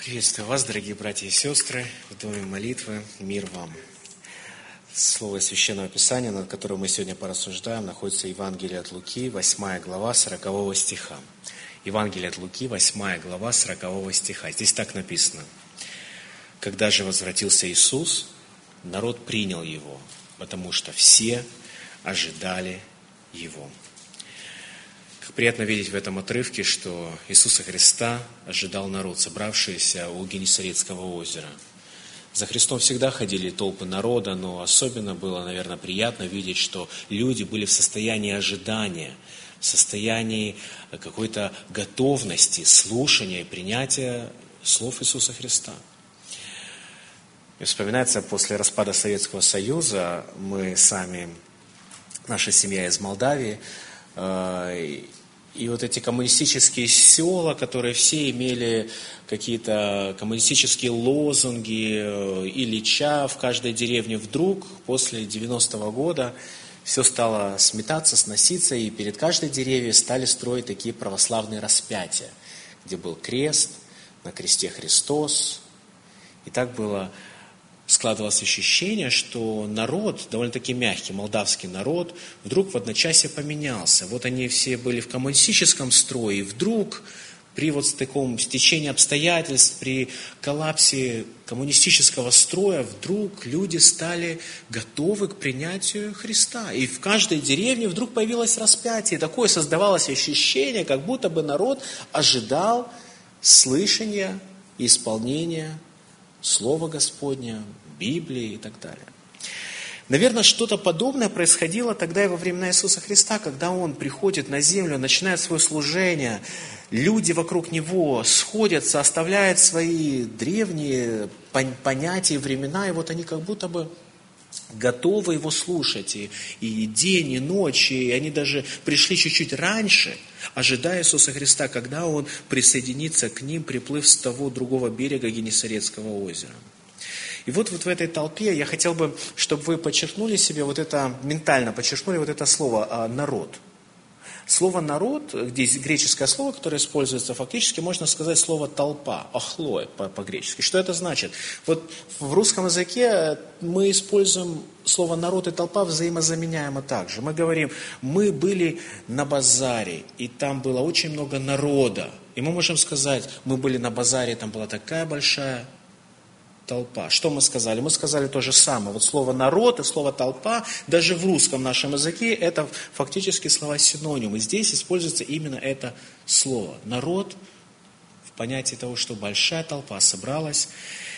Приветствую вас, дорогие братья и сестры, в Доме молитвы. Мир вам. Слово Священного Писания, над которым мы сегодня порассуждаем, находится Евангелие от Луки, 8 глава, 40 стиха. Евангелие от Луки, 8 глава, 40 стиха. Здесь так написано. «Когда же возвратился Иисус, народ принял Его, потому что все ожидали Его». Как приятно видеть в этом отрывке, что Иисуса Христа ожидал народ, собравшийся у Генесарецкого озера. За Христом всегда ходили толпы народа, но особенно было, наверное, приятно видеть, что люди были в состоянии ожидания, в состоянии какой-то готовности, слушания и принятия слов Иисуса Христа. И вспоминается, после распада Советского Союза, мы сами, наша семья из Молдавии, и вот эти коммунистические села, которые все имели какие-то коммунистические лозунги, Ильича в каждой деревне, вдруг после 90-го года все стало сметаться, сноситься, и перед каждой деревней стали строить такие православные распятия, где был крест, на кресте Христос. И так было... Складывалось ощущение, что народ, довольно-таки мягкий, молдавский народ, вдруг в одночасье поменялся. Вот они все были в коммунистическом строе, и вдруг при вот таком стечении обстоятельств, при коллапсе коммунистического строя, вдруг люди стали готовы к принятию Христа. И в каждой деревне вдруг появилось распятие. И такое создавалось ощущение, как будто бы народ ожидал слышания и исполнения Слово Господня, Библии и так далее. Наверное, что-то подобное происходило тогда и во времена Иисуса Христа, когда Он приходит на землю, начинает свое служение, люди вокруг Него сходятся, оставляют свои древние понятия и времена, и вот они как будто бы готовы Его слушать, и день, и ночь, и они даже пришли чуть-чуть раньше, ожидая Иисуса Христа, когда Он присоединится к ним, приплыв с того другого берега Генесарецкого озера. И вот в этой толпе я хотел бы, чтобы вы подчеркнули себе вот это, ментально подчеркнули вот это слово «народ». Слово «народ», здесь греческое слово, которое используется, фактически можно сказать слово «толпа», «охлой» по-гречески. Что это значит? Вот в русском языке мы используем слово «народ» и «толпа» взаимозаменяемо также. Мы говорим, мы были на базаре, и там было очень много народа. И мы можем сказать, мы были на базаре, там была такая большая толпа. Что мы сказали? Мы сказали то же самое. Вот слово «народ» и слово «толпа» даже в русском нашем языке это фактически слова-синонимы. Здесь используется именно это слово. Народ в понятии того, что большая толпа собралась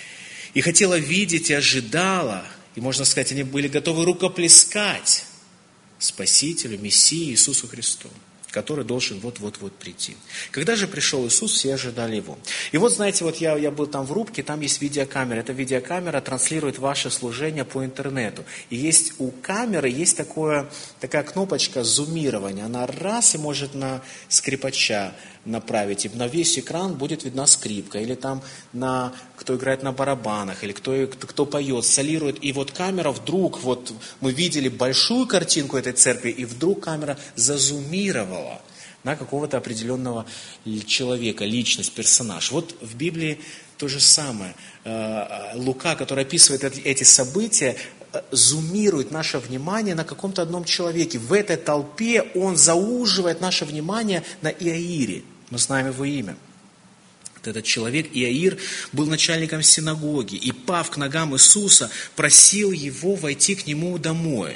и хотела видеть, и ожидала, и можно сказать, они были готовы рукоплескать Спасителю, Мессии Иисусу Христу, который должен вот-вот-вот прийти. Когда же пришел Иисус, все ожидали Его. И вот, знаете, вот я был там в рубке, там есть видеокамера. Эта видеокамера транслирует ваше служение по интернету. И есть у камеры есть такая кнопочка зумирования. Она раз и может на скрипача направить, и на весь экран будет видна скрипка, или там кто играет на барабанах, или кто поет, солирует. И вот камера вдруг, вот мы видели большую картинку этой церкви, и вдруг камера зазумировала на какого-то определенного человека, личность, персонаж. Вот в Библии то же самое. Лука, который описывает эти события, зумирует наше внимание на каком-то одном человеке. В этой толпе он зауживает наше внимание на Иаире. Мы знаем его имя. Вот этот человек, Иаир, был начальником синагоги и, пав к ногам Иисуса, просил его войти к нему домой.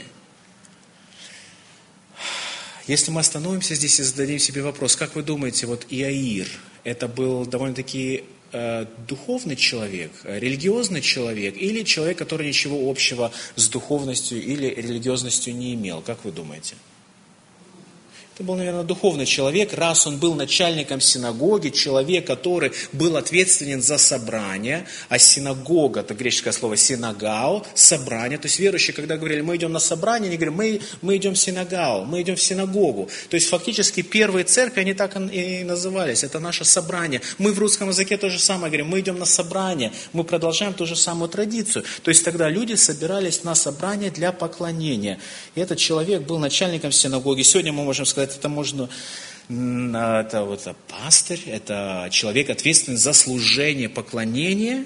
Если мы остановимся здесь и зададим себе вопрос, как вы думаете, вот Иаир, это был довольно-таки духовный человек, религиозный человек, или человек, который ничего общего с духовностью или религиозностью не имел? Как вы думаете? Это был, наверное, духовный человек, раз он был начальником синагоги, человек, который был ответственен за собрание, а синагога, это греческое слово синагау, собрание, то есть верующие, когда говорили, мы идем на собрание, они говорили, мы идем в синагау, мы идем в синагогу. То есть фактически первые церкви, они так и назывались, это наше собрание. Мы в русском языке то же самое говорим, мы идем на собрание, мы продолжаем ту же самую традицию. То есть тогда люди собирались на собрание для поклонения. И этот человек был начальником синагоги. Сегодня мы можем сказать, это можно Это пастырь, это человек, ответственный за служение, поклонение.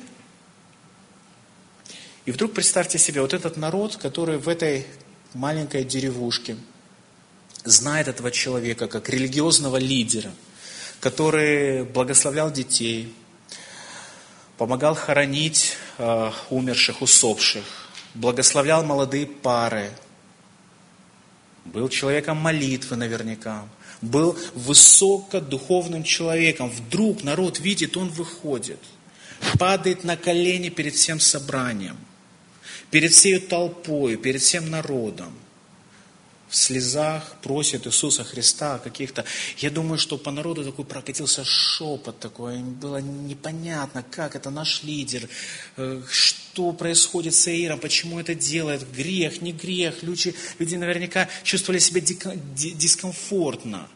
И вдруг представьте себе, вот этот народ, который в этой маленькой деревушке знает этого человека как религиозного лидера, который благословлял детей, помогал хоронить умерших, усопших, благословлял молодые пары, был человеком молитвы наверняка, был высокодуховным человеком. Вдруг народ видит, он выходит, падает на колени перед всем собранием, перед всей толпой, перед всем народом. В слезах просит Иисуса Христа о каких-то... Я думаю, что по народу такой прокатился шепот такой. Было непонятно, как это наш лидер, что происходит с Иаиром, почему это делает, грех, не грех. Люди наверняка чувствовали себя дискомфортно.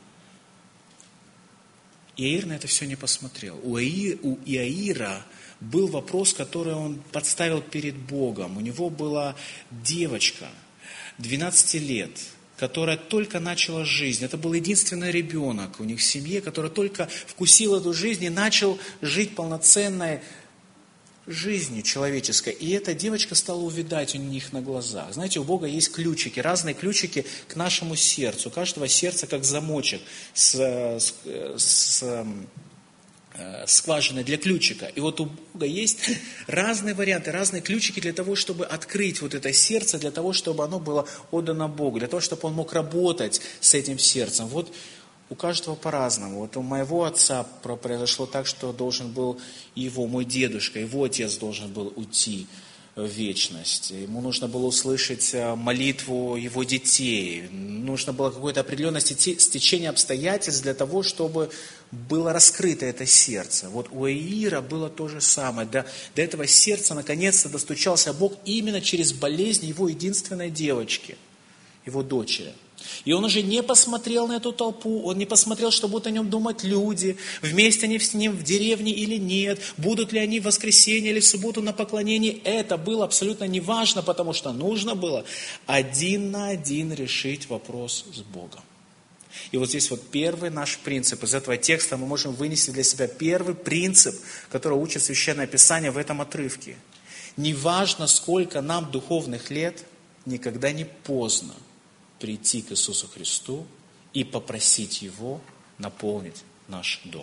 Иаир на это все не посмотрел. У Иаира был вопрос, который он подставил перед Богом. У него была девочка, 12 лет, которая только начала жизнь. Это был единственный ребенок у них в семье, который только вкусил эту жизнь и начал жить полноценной жизнью человеческой. И эта девочка стала увядать у них на глазах. Знаете, у Бога есть ключики, разные ключики к нашему сердцу. У каждого сердца как замочек с скважины для ключика. И вот у Бога есть разные варианты, разные ключики для того, чтобы открыть вот это сердце, для того, чтобы оно было отдано Богу, для того, чтобы он мог работать с этим сердцем. Вот у каждого по-разному. Вот у моего отца произошло так, что должен был мой дедушка, его отец должен был уйти в вечность. Ему нужно было услышать молитву его детей. Нужно было какое-то определенное стечение обстоятельств для того, чтобы было раскрыто это сердце. Вот у Иаира было то же самое. До этого сердца наконец-то достучался Бог именно через болезнь его единственной девочки, его дочери. И он уже не посмотрел на эту толпу, он не посмотрел, что будут о нем думать люди, вместе они с ним в деревне или нет, будут ли они в воскресенье или в субботу на поклонении. Это было абсолютно неважно, потому что нужно было один на один решить вопрос с Богом. И вот здесь вот первый наш принцип. Из этого текста мы можем вынести для себя первый принцип, который учит Священное Писание в этом отрывке. Неважно, сколько нам духовных лет, никогда не поздно прийти к Иисусу Христу и попросить Его наполнить наш дом.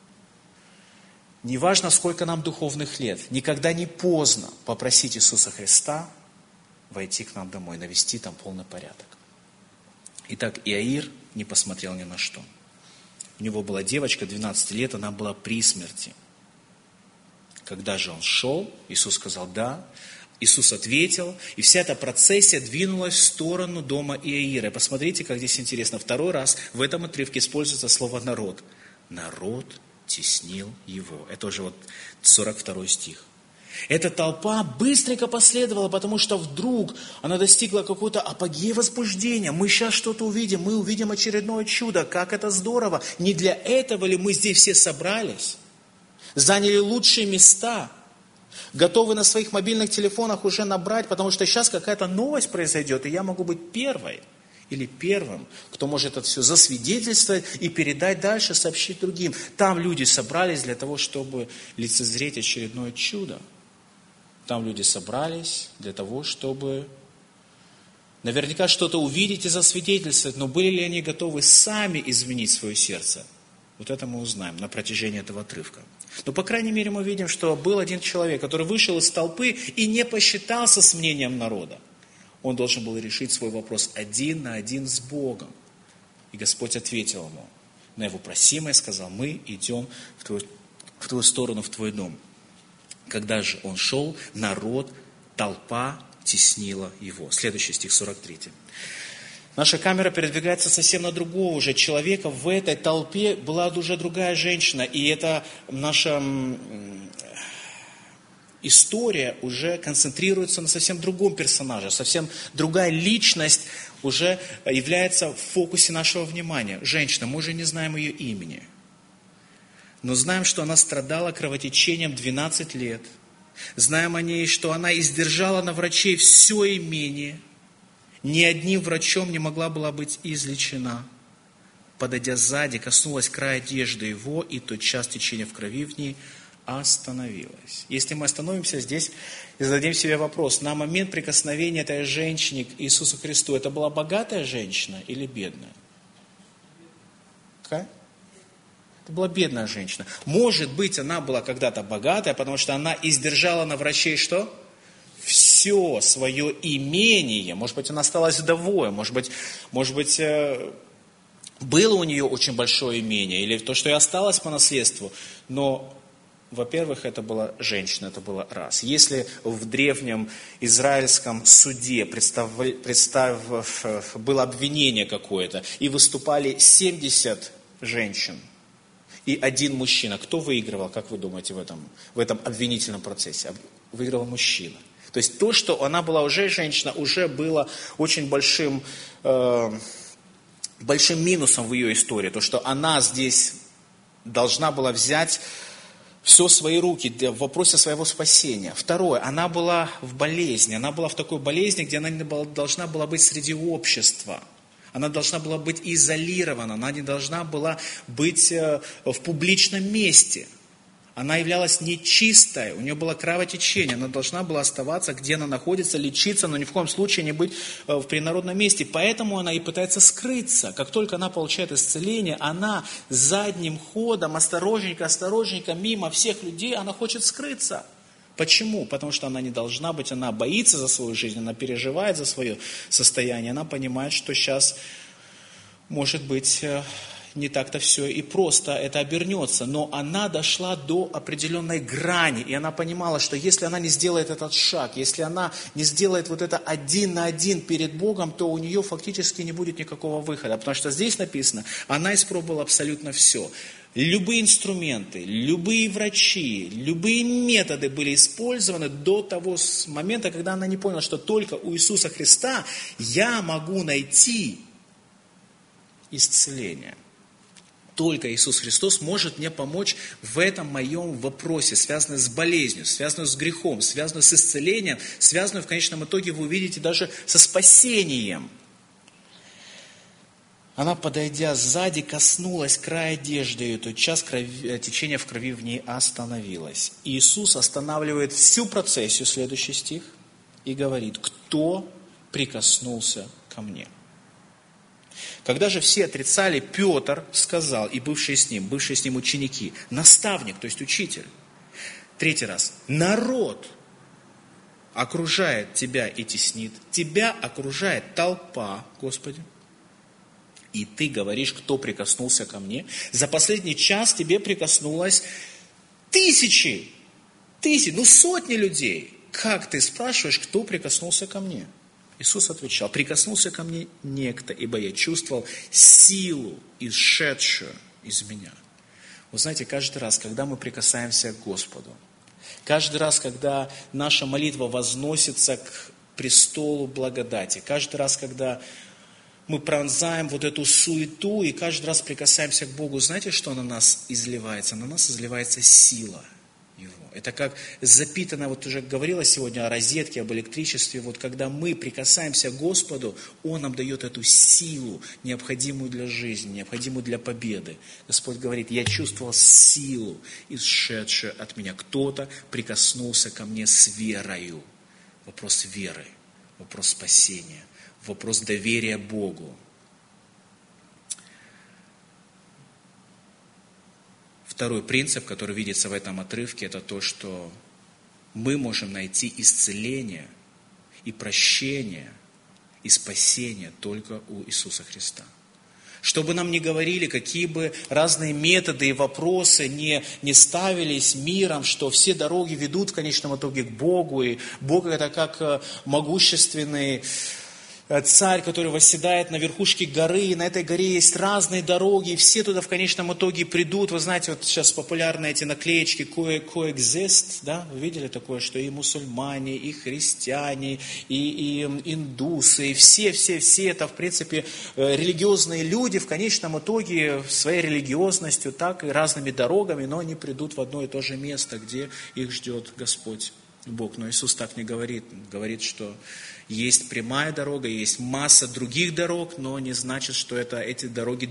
Неважно, сколько нам духовных лет, никогда не поздно попросить Иисуса Христа войти к нам домой, навести там полный порядок. Итак, Иаир не посмотрел ни на что. У него была девочка 12 лет, она была при смерти. Когда же он шел, Иисус сказал «да». Иисус ответил, и вся эта процессия двинулась в сторону дома Иаира. И посмотрите, как здесь интересно. Второй раз в этом отрывке используется слово «народ». Народ теснил его. Это уже вот 42 стих. Эта толпа быстренько последовала, потому что вдруг она достигла какого-то апогея возбуждения. Мы сейчас что-то увидим, мы увидим очередное чудо. Как это здорово! Не для этого ли мы здесь все собрались? Заняли лучшие места? Готовы на своих мобильных телефонах уже набрать, потому что сейчас какая-то новость произойдет, и я могу быть первой или первым, кто может это все засвидетельствовать и передать дальше, сообщить другим. Там люди собрались для того, чтобы лицезреть очередное чудо. Там люди собрались для того, чтобы наверняка что-то увидеть и засвидетельствовать, но были ли они готовы сами изменить свое сердце? Вот это мы узнаем на протяжении этого отрывка. Но, по крайней мере, мы видим, что был один человек, который вышел из толпы и не посчитался с мнением народа. Он должен был решить свой вопрос один на один с Богом. И Господь ответил ему на его просимое, сказал: мы идем в твою сторону, в твой дом. Когда же он шел, народ, толпа теснила его. Следующий стих, 43. Наша камера передвигается совсем на другого уже человека. В этой толпе была уже другая женщина. И эта наша история уже концентрируется на совсем другом персонаже. Совсем другая личность уже является в фокусе нашего внимания. Женщина, мы уже не знаем ее имени. Но знаем, что она страдала кровотечением 12 лет. Знаем о ней, что она издержала на врачей все имение. Ни одним врачом не могла была быть излечена. подойдя сзади, коснулась края одежды его, и тотчас течение в крови в ней остановилось. Если мы остановимся здесь и зададим себе вопрос, на момент прикосновения этой женщины к Иисусу Христу, это была богатая женщина или бедная? Какая? Это была бедная женщина. Может быть, она была когда-то богатая, потому что она издержала на врачей что? Все свое имение. Может быть, она осталась вдовой. Может быть, было у нее очень большое имение, или то, что и осталось по наследству. Но, во-первых, это была женщина, это было раз. Если в древнем израильском суде было обвинение какое-то, и выступали 70 женщин, и один мужчина. Кто выигрывал, как вы думаете, в этом обвинительном процессе? Выигрывал мужчина. То есть то, что она была уже женщина, уже было очень большим минусом в ее истории. То, что она здесь должна была взять все в свои руки в вопросе своего спасения. Второе, она была в болезни. Она была в такой болезни, где она должна была быть среди общества. Она должна была быть изолирована, она не должна была быть в публичном месте. Она являлась нечистой, у нее было кровотечение, она должна была оставаться, где она находится, лечиться, но ни в коем случае не быть в принародном месте. Поэтому она и пытается скрыться. Как только она получает исцеление, она задним ходом, осторожненько, мимо всех людей, она хочет скрыться. Почему? Потому что она не должна быть, она боится за свою жизнь, она переживает за свое состояние, она понимает, что сейчас, может быть, не так-то все и просто это обернется, но она дошла до определенной грани, и она понимала, что если она не сделает этот шаг, если она не сделает вот это один на один перед Богом, то у нее фактически не будет никакого выхода, потому что здесь написано, она испробовала абсолютно все. Любые инструменты, любые врачи, любые методы были использованы до того момента, когда она не поняла, что только у Иисуса Христа я могу найти исцеление. Только Иисус Христос может мне помочь в этом моем вопросе, связанном с болезнью, связанном с грехом, связанном с исцелением, связанном в конечном итоге, вы увидите, даже со спасением. Она, подойдя сзади, коснулась края одежды, и тотчас течение в крови в ней остановилось. Иисус останавливает всю процессию, следующий стих, и говорит, кто прикоснулся ко мне? Когда же все отрицали, Петр сказал, и бывшие с ним ученики, наставник, то есть учитель. Третий раз, народ окружает тебя и теснит, тебя окружает толпа, Господи. И ты говоришь, кто прикоснулся ко мне. За последний час тебе прикоснулось тысячи, сотни людей. Как ты спрашиваешь, кто прикоснулся ко мне? Иисус отвечал, прикоснулся ко мне некто, ибо я чувствовал силу, исшедшую из меня. Вы знаете, каждый раз, когда мы прикасаемся к Господу, каждый раз, когда наша молитва возносится к престолу благодати, каждый раз, когда мы пронзаем вот эту суету и каждый раз прикасаемся к Богу. Знаете, что на нас изливается? На нас изливается сила Его. Это как запитано, вот уже говорила сегодня о розетке, об электричестве. Вот когда мы прикасаемся к Господу, Он нам дает эту силу, необходимую для жизни, необходимую для победы. Господь говорит, я чувствовал силу, исшедшую от меня. Кто-то прикоснулся ко мне с верою. Вопрос веры, вопрос спасения. Вопрос доверия Богу. Второй принцип, который видится в этом отрывке, это то, что мы можем найти исцеление и прощение, и спасение только у Иисуса Христа. Что бы нам ни говорили, какие бы разные методы и вопросы не ставились миром, что все дороги ведут в конечном итоге к Богу, и Бог это как могущественный царь, который восседает на верхушке горы, и на этой горе есть разные дороги, и все туда в конечном итоге придут. Вы знаете, вот сейчас популярны эти наклеечки coexist, да, вы видели такое, что и мусульмане, и христиане, и индусы, и все это, в принципе, религиозные люди, в конечном итоге своей религиозностью, так и разными дорогами, но они придут в одно и то же место, где их ждет Господь Бог. Но Иисус так не говорит. Он говорит, что есть прямая дорога, есть масса других дорог, но не значит, что эти дороги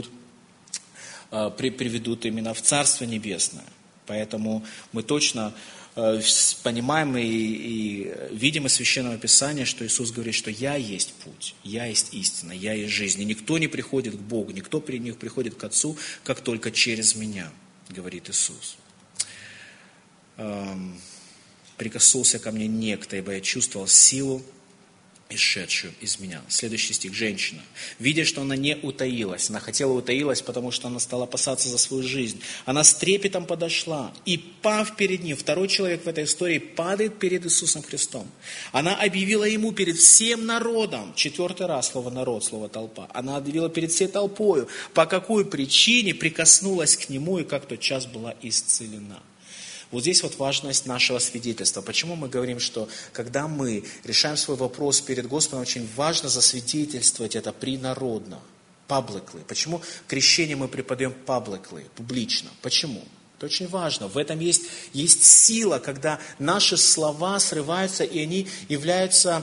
приведут именно в Царство Небесное. Поэтому мы точно понимаем и видим из Священного Писания, что Иисус говорит, что «Я есть путь, Я есть истина, Я есть жизнь». И никто не приходит к Богу, никто не приходит к Отцу, как только через Меня, говорит Иисус. «Прикоснулся ко мне некто, ибо я чувствовал силу, исшедшую из меня». Следующий стих. Женщина, видя, что она не утаилась, она хотела утаилась, потому что она стала опасаться за свою жизнь. Она с трепетом подошла и, пав перед ним, второй человек в этой истории падает перед Иисусом Христом. Она объявила ему перед всем народом, 4 раз слово народ, слово толпа, она объявила перед всей толпою, по какой причине прикоснулась к нему и как тотчас была исцелена. Вот здесь вот важность нашего свидетельства. Почему мы говорим, что когда мы решаем свой вопрос перед Господом, очень важно засвидетельствовать это принародно, publicly. Почему крещение мы преподаем publicly, публично? Почему? Это очень важно. В этом есть сила, когда наши слова срываются, и они являются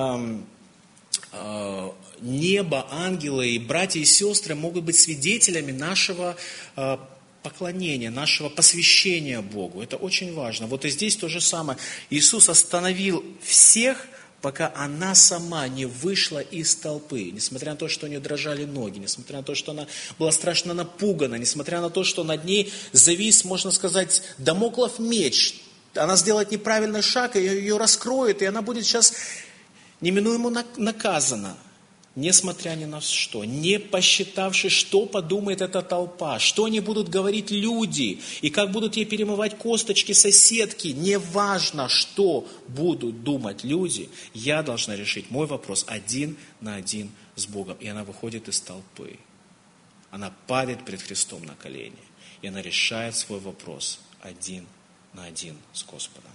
небо, ангелы и братья и сестры могут быть свидетелями нашего поклонения, нашего посвящения Богу. Это очень важно. Вот и здесь то же самое. Иисус остановил всех, пока она сама не вышла из толпы. Несмотря на то, что у нее дрожали ноги, несмотря на то, что она была страшно напугана, несмотря на то, что над ней завис, можно сказать, дамоклов меч. Она сделает неправильный шаг, и ее раскроют, и она будет сейчас неминуемо наказана. Несмотря ни на что, не посчитавши, что подумает эта толпа, что они будут говорить люди, и как будут ей перемывать косточки соседки, неважно, что будут думать люди, я должна решить мой вопрос один на один с Богом. И она выходит из толпы, она падает перед Христом на колени, и она решает свой вопрос один на один с Господом.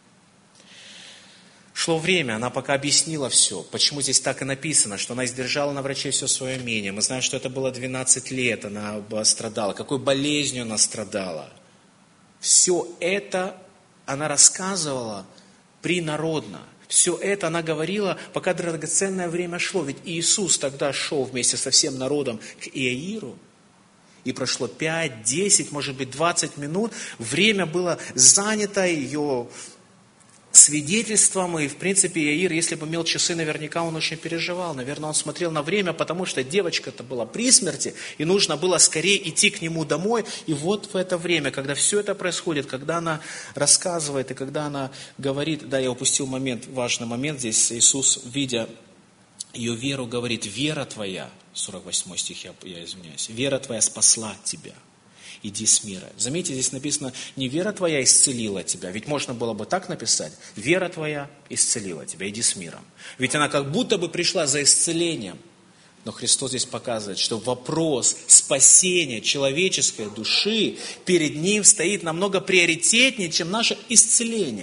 Шло время, она пока объяснила все. Почему здесь так и написано, что она издержала на врачей все свое имение. Мы знаем, что это было 12 лет, она страдала. Какой болезнью она страдала. Все это она рассказывала принародно. Все это она говорила, пока драгоценное время шло. Ведь Иисус тогда шел вместе со всем народом к Иаиру. И прошло 5, 10, может быть 20 минут. Время было занято ее свидетельством, и в принципе Иаир, если бы имел часы, наверняка он очень переживал, наверное, он смотрел на время, потому что девочка-то была при смерти, и нужно было скорее идти к нему домой, и вот в это время, когда все это происходит, когда она рассказывает, и когда она говорит, да, я упустил момент, важный момент здесь, Иисус, видя ее веру, говорит, вера твоя, 48 стих, я извиняюсь, вера твоя спасла тебя. Иди с мира. Заметьте, здесь написано, не вера твоя исцелила тебя. Ведь можно было бы так написать. Вера твоя исцелила тебя. Иди с миром. Ведь она как будто бы пришла за исцелением. Но Христос здесь показывает, что вопрос спасения человеческой души перед Ним стоит намного приоритетнее, чем наше исцеление.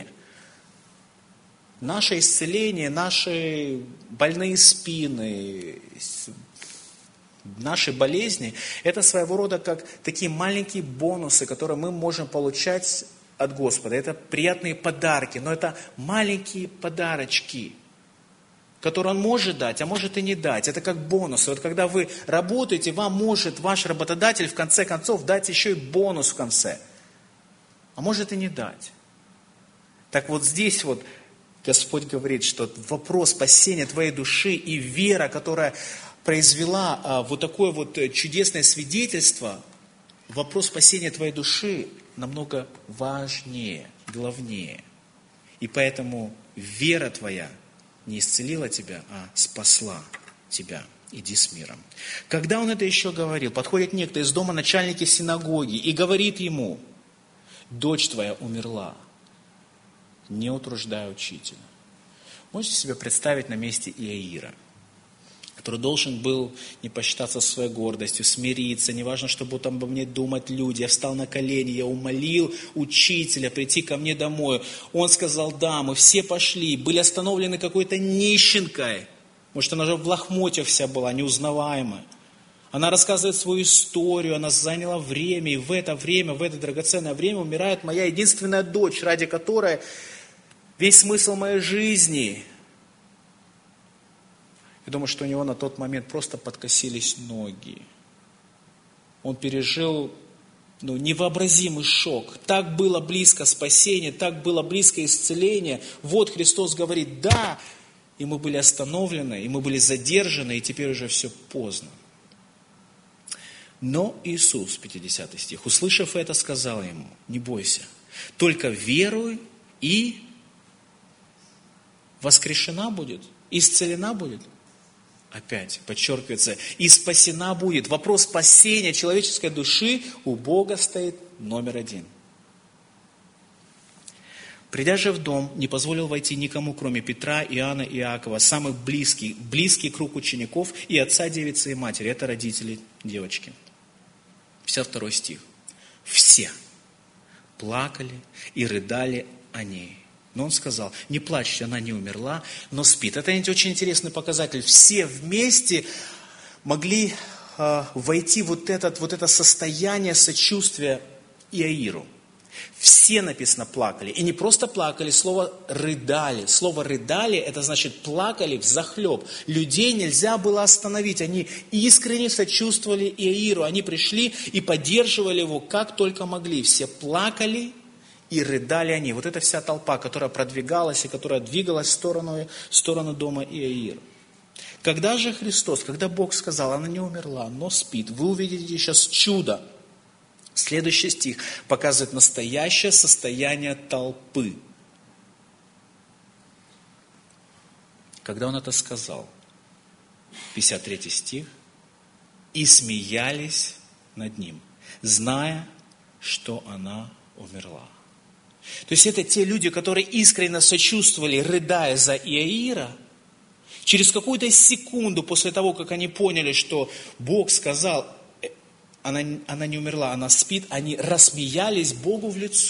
Наше исцеление, наши больные спины, наши болезни, это своего рода как такие маленькие бонусы, которые мы можем получать от Господа. Это приятные подарки, но это маленькие подарочки, которые Он может дать, а может и не дать. Это как бонусы. Вот когда вы работаете, вам может ваш работодатель в конце концов дать еще и бонус в конце, а может и не дать. Так вот здесь вот Господь говорит, что вопрос спасения твоей души и вера, которая произвела вот такое вот чудесное свидетельство, вопрос спасения твоей души намного важнее, главнее. И поэтому вера твоя не исцелила тебя, а спасла тебя. Иди с миром. Когда он это еще говорил, подходит некто из дома начальника синагоги и говорит ему, дочь твоя умерла, не утруждай учителя. Можете себе представить на месте Иаира, который должен был не посчитаться своей гордостью, смириться, неважно, что будут обо мне думать люди. Я встал на колени, я умолил учителя прийти ко мне домой. Он сказал, да, мы все пошли, были остановлены какой-то нищенкой. Может, она уже в лохмотьях вся была, неузнаваемая. Она рассказывает свою историю, она заняла время, и в это время, в это драгоценное время умирает моя единственная дочь, ради которой весь смысл моей жизни. Я думаю, что у него на тот момент просто подкосились ноги. Он пережил невообразимый шок. Так было близко спасение, так было близко исцеление. Вот Христос говорит «да», и мы были остановлены, и мы были задержаны, и теперь уже все поздно. Но Иисус, 50 стих, услышав это, сказал ему: не бойся, только веруй, и воскрешена будет, исцелена будет. Опять подчеркивается, и спасена будет. Вопрос спасения человеческой души у Бога стоит номер один. Придя же в дом, не позволил войти никому, кроме Петра, Иоанна и Иакова, самых близкий круг учеников и отца девицы и матери. Это родители девочки. 52 стих. Все плакали и рыдали о ней. Но он сказал: не плачьте, она не умерла, но спит. Это очень интересный показатель. Все вместе могли войти вот это состояние сочувствия Иаиру. Все, написано, плакали. И не просто плакали, слово «рыдали». Слово «рыдали» это значит плакали взахлеб. Людей нельзя было остановить. Они искренне сочувствовали Иаиру. Они пришли и поддерживали его как только могли. Все плакали и рыдали они. Вот эта вся толпа, которая продвигалась и которая двигалась в сторону дома Иаира. Когда же Христос, когда Бог сказал: она не умерла, но спит, вы увидите сейчас чудо. Следующий стих показывает настоящее состояние толпы. Когда он это сказал, 53 стих, и смеялись над ним, зная, что она умерла. То есть это те люди, которые искренне сочувствовали, рыдая за Иаира. Через какую-то секунду после того, как они поняли, что Бог сказал: она не умерла, она спит, они рассмеялись Богу в лицо.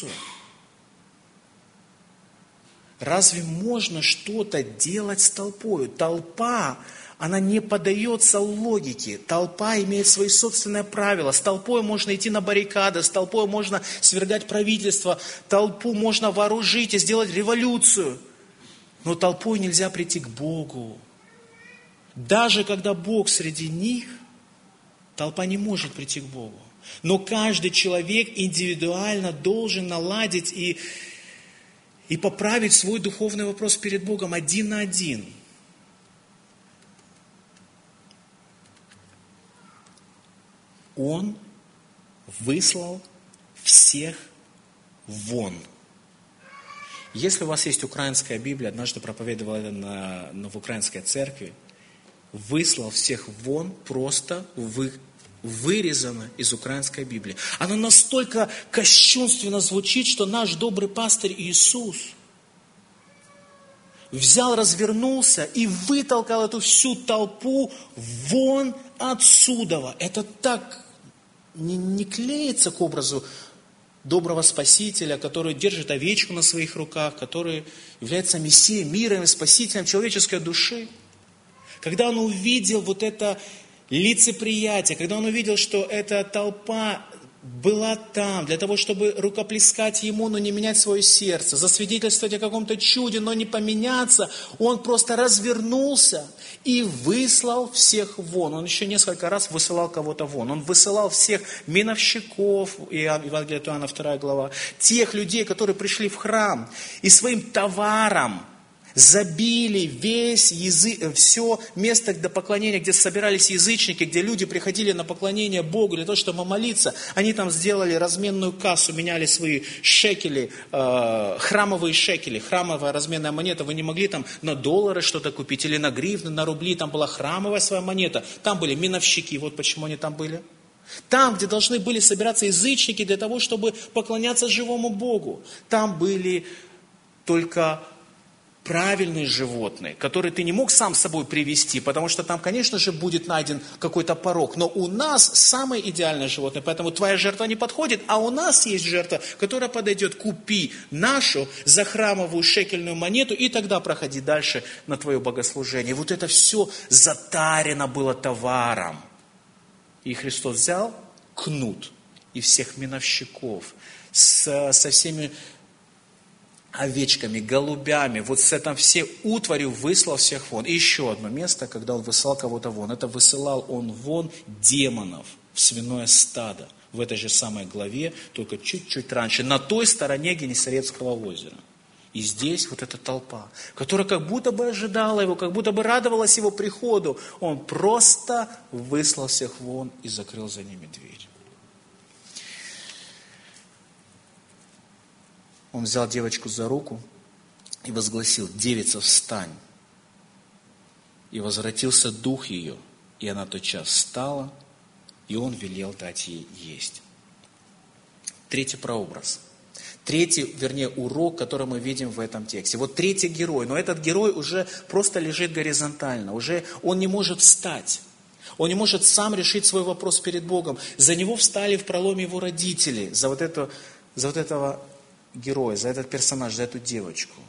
Разве можно что-то делать с толпой? Толпа, она не поддается логике. Толпа имеет свои собственные правила. С толпой можно идти на баррикады, с толпой можно свергать правительство, толпу можно вооружить и сделать революцию. Но толпой нельзя прийти к Богу. Даже когда Бог среди них, толпа не может прийти к Богу. Но каждый человек индивидуально должен наладить и поправить свой духовный вопрос перед Богом один на один. Он выслал всех вон. Если у вас есть украинская Библия, однажды проповедовал это в украинской церкви, выслал всех вон просто вырезано из украинской Библии. Оно настолько кощунственно звучит, что наш добрый пастырь Иисус взял, развернулся и вытолкал эту всю толпу вон отсюда. Это так не клеится к образу доброго Спасителя, который держит овечку на своих руках, который является Мессией мира и Спасителем человеческой души. Когда он увидел вот это лицеприятие, когда он увидел, что эта толпа была там для того, чтобы рукоплескать ему, но не менять свое сердце, засвидетельствовать о каком-то чуде, но не поменяться, он просто развернулся и выслал всех вон. Он еще несколько раз высылал кого-то вон. Он высылал всех миновщиков, Евангелие от Иоанна, 2 глава, тех людей, которые пришли в храм и своим товаром забили все место для поклонения, где собирались язычники, где люди приходили на поклонение Богу для того, чтобы молиться. Они там сделали разменную кассу, меняли свои шекели, храмовые шекели, храмовая разменная монета. Вы не могли там на доллары что-то купить или на гривны, на рубли. Там была храмовая своя монета. Там были миновщики. Вот почему они там были. Там, где должны были собираться язычники для того, чтобы поклоняться живому Богу. Там были только правильные животные, которые ты не мог сам с собой привести, потому что там, конечно же, будет найден какой-то порок. Но у нас самое идеальное животное, поэтому твоя жертва не подходит, а у нас есть жертва, которая подойдет. Купи нашу за храмовую шекельную монету, и тогда проходи дальше на твое богослужение. Вот это все затарено было товаром. И Христос взял кнут и всех миновщиков со всеми овечками, голубями, вот с этим все утварью выслал всех вон. И еще одно место, когда он высылал кого-то вон. Это высылал он вон демонов в свиное стадо. В этой же самой главе, только чуть-чуть раньше, на той стороне Генесарецкого озера. И здесь вот эта толпа, которая как будто бы ожидала его, как будто бы радовалась его приходу. Он просто выслал всех вон и закрыл за ними дверь. Он взял девочку за руку и возгласил: «Девица, встань!» И возвратился дух ее, и она тотчас встала, и он велел дать ей есть. Третий прообраз. Третий, урок, который мы видим в этом тексте. Вот третий герой, но этот герой уже просто лежит горизонтально, уже он не может встать. Он не может сам решить свой вопрос перед Богом. За него встали в проломе его родители, за вот этого героя, за этот персонаж, за эту девочку.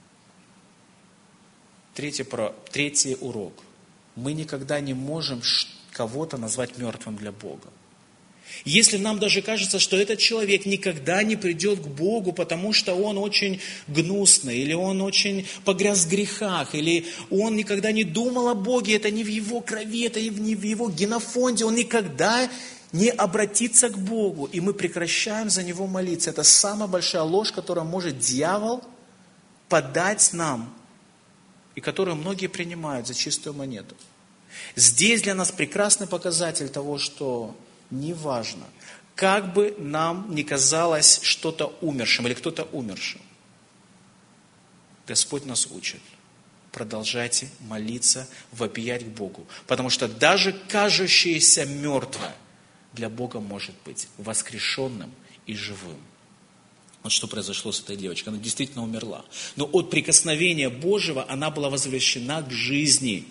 Третий урок. Мы никогда не можем кого-то назвать мертвым для Бога. Если нам даже кажется, что этот человек никогда не придет к Богу, потому что он очень гнусный, или он очень погряз в грехах, или он никогда не думал о Боге, это не в его крови, это не в его генофонде, он никогда не обратится к Богу, и мы прекращаем за него молиться. Это самая большая ложь, которую может дьявол подать нам, и которую многие принимают за чистую монету. Здесь для нас прекрасный показатель того, что неважно, как бы нам ни казалось что-то умершим или кто-то умершим, Господь нас учит. Продолжайте молиться, вопиять к Богу. Потому что даже кажущееся мертвое для Бога может быть воскрешенным и живым. Вот что произошло с этой девочкой. Она действительно умерла. Но от прикосновения Божьего она была возвращена к жизни.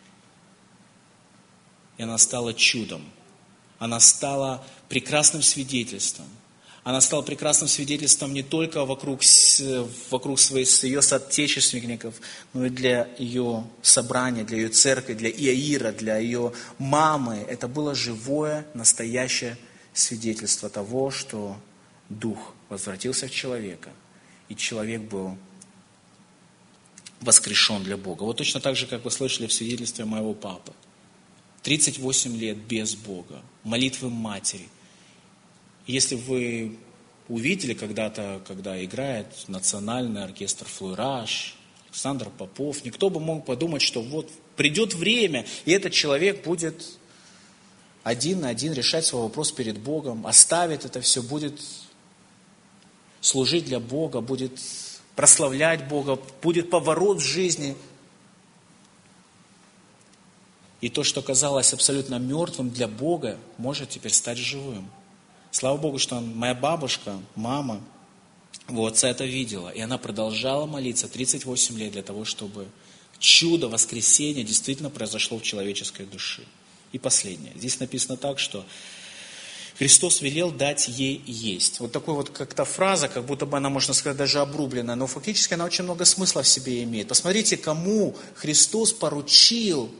И она стала чудом. Она стала прекрасным свидетельством. Она стала прекрасным свидетельством не только вокруг ее соотечественников, но и для ее собрания, для ее церкви, для Иаира, для ее мамы. Это было живое, настоящее свидетельство того, что Дух возвратился в человека, и человек был воскрешен для Бога. Вот точно так же, как вы слышали в свидетельстве моего папы. 38 лет без Бога, молитвы матери. Если вы увидели когда-то, когда играет национальный оркестр «Флуираж», Александр Попов, никто бы мог подумать, что вот придет время, и этот человек будет один на один решать свой вопрос перед Богом, оставит это все, будет служить для Бога, будет прославлять Бога, будет поворот в жизни. И то, что казалось абсолютно мертвым для Бога, может теперь стать живым. Слава Богу, что моя бабушка, мама, его отца это видела. И она продолжала молиться 38 лет для того, чтобы чудо воскресения действительно произошло в человеческой душе. И последнее. Здесь написано так, что Христос велел дать ей есть. Вот такой вот как-то фраза, как будто бы она, можно сказать, даже обрубленная, но фактически она очень много смысла в себе имеет. Посмотрите, кому Христос поручил,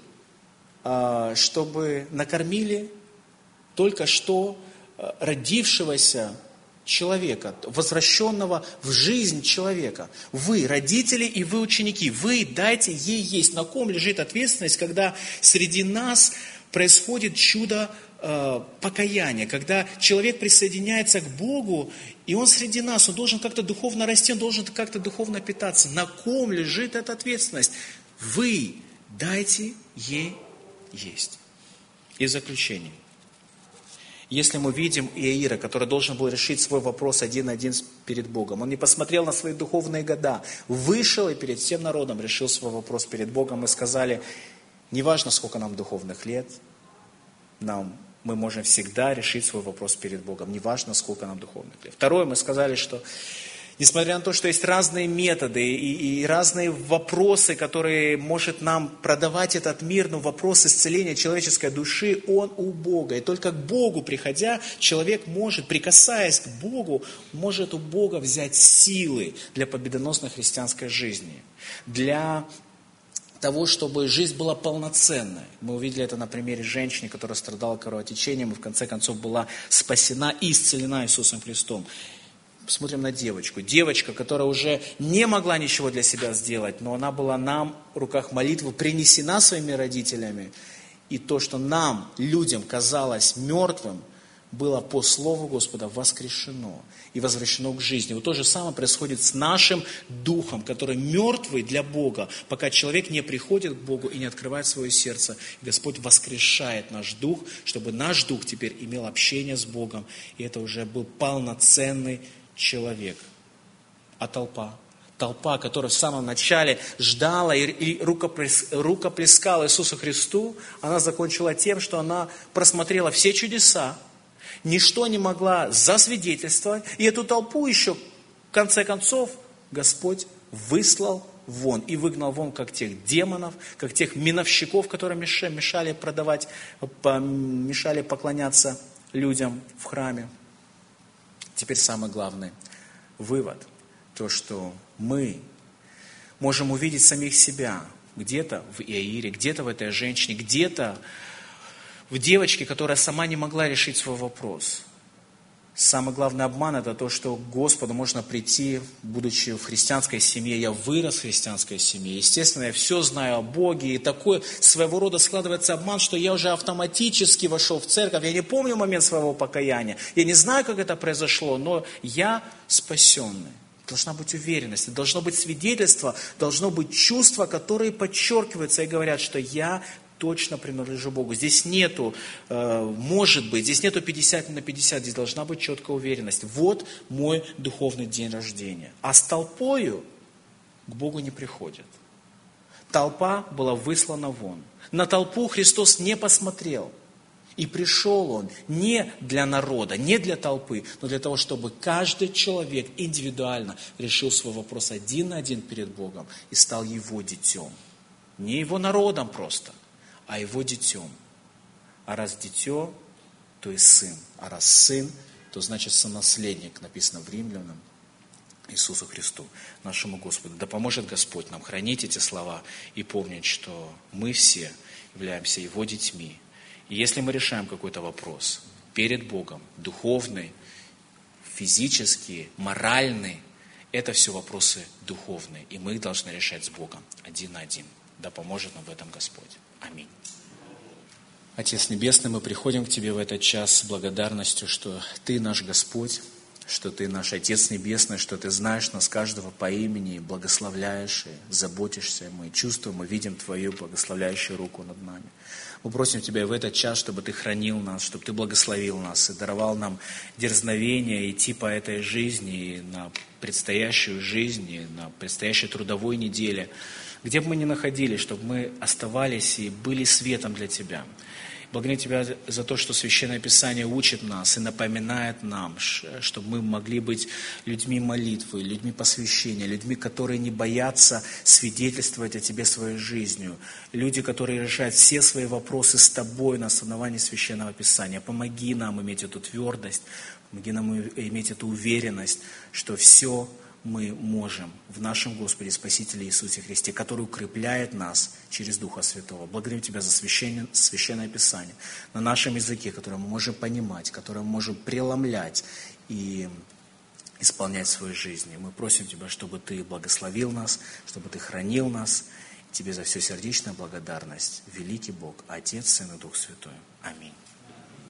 чтобы накормили только что родившегося человека, возвращенного в жизнь человека. Вы, родители, и вы, ученики, вы дайте ей есть. На ком лежит ответственность, когда среди нас происходит чудо покаяния, когда человек присоединяется к Богу, и он среди нас, он должен как-то духовно расти, он должен как-то духовно питаться. На ком лежит эта ответственность? Вы дайте ей есть. И в заключение. Если мы видим Иаира, который должен был решить свой вопрос один на один перед Богом, он не посмотрел на свои духовные года, вышел и перед всем народом решил свой вопрос перед Богом и сказали: неважно, сколько нам духовных лет, мы можем всегда решить свой вопрос перед Богом, неважно, сколько нам духовных лет. Второе, мы сказали, что несмотря на то, что есть разные методы и разные вопросы, которые может нам продавать этот мир, но вопрос исцеления человеческой души, он у Бога. И только к Богу приходя, человек может, прикасаясь к Богу, может у Бога взять силы для победоносной христианской жизни, для того, чтобы жизнь была полноценной. Мы увидели это на примере женщины, которая страдала кровотечением и в конце концов была спасена и исцелена Иисусом Христом. Посмотрим на девочку. Девочка, которая уже не могла ничего для себя сделать, но она была нам в руках молитвы принесена своими родителями. И то, что нам, людям, казалось мертвым, было по слову Господа воскрешено и возвращено к жизни. Вот то же самое происходит с нашим духом, который мертвый для Бога, пока человек не приходит к Богу и не открывает свое сердце. И Господь воскрешает наш дух, чтобы наш дух теперь имел общение с Богом. И это уже был полноценный человек. А толпа? Толпа, которая в самом начале ждала и рукоплескала Иисусу Христу, она закончила тем, что она просмотрела все чудеса, ничто не могла засвидетельствовать. И эту толпу еще, в конце концов, Господь выслал вон. И выгнал вон как тех демонов, как тех миновщиков, которые мешали продавать, мешали поклоняться людям в храме. Теперь самый главный вывод. То, что мы можем увидеть самих себя где-то в Иаире, где-то в этой женщине, где-то в девочке, которая сама не могла решить свой вопрос. Самый главный обман – это то, что к Господу можно прийти, будучи в христианской семье. Я вырос в христианской семье. Естественно, я все знаю о Боге. И такой своего рода складывается обман, что я уже автоматически вошел в церковь. Я не помню момент своего покаяния. Я не знаю, как это произошло, но я спасенный. Должна быть уверенность, должно быть свидетельство, должно быть чувство, которые подчеркиваются и говорят, что я точно принадлежу Богу. Здесь нету, может быть, здесь нету 50 на 50, здесь должна быть четкая уверенность. Вот мой духовный день рождения. А с толпою к Богу не приходят. Толпа была выслана вон. На толпу Христос не посмотрел. И пришел Он не для народа, не для толпы, но для того, чтобы каждый человек индивидуально решил свой вопрос один на один перед Богом и стал Его детем. Не Его народом просто, а Его детем. А раз дитё, то и сын. А раз сын, то значит сонаследник, написано в Римлянам, Иисусу Христу, нашему Господу. Да поможет Господь нам хранить эти слова и помнить, что мы все являемся Его детьми. И если мы решаем какой-то вопрос перед Богом, духовный, физический, моральный, это все вопросы духовные. И мы их должны решать с Богом один на один. Да поможет нам в этом Господь. Аминь. Отец Небесный, мы приходим к Тебе в этот час с благодарностью, что Ты наш Господь, что Ты наш Отец Небесный, что Ты знаешь нас каждого по имени, благословляешь и заботишься. Мы чувствуем, мы видим Твою благословляющую руку над нами. Мы просим Тебя в этот час, чтобы Ты хранил нас, чтобы Ты благословил нас и даровал нам дерзновение идти по этой жизни, и на предстоящую жизнь, и на предстоящей трудовой неделе, где бы мы ни находились, чтобы мы оставались и были светом для Тебя. Благодарю Тебя за то, что Священное Писание учит нас и напоминает нам, чтобы мы могли быть людьми молитвы, людьми посвящения, людьми, которые не боятся свидетельствовать о Тебе своей жизнью. Люди, которые решают все свои вопросы с Тобой на основании Священного Писания. Помоги нам иметь эту твердость, помоги нам иметь эту уверенность, что все мы можем в нашем Господе Спасителе Иисусе Христе, который укрепляет нас через Духа Святого. Благодарим Тебя за Священное Писание на нашем языке, которое мы можем понимать, которое мы можем преломлять и исполнять в своей жизни. Мы просим Тебя, чтобы Ты благословил нас, чтобы Ты хранил нас. Тебе за все сердечная благодарность. Великий Бог, Отец, Сын и Дух Святой. Аминь.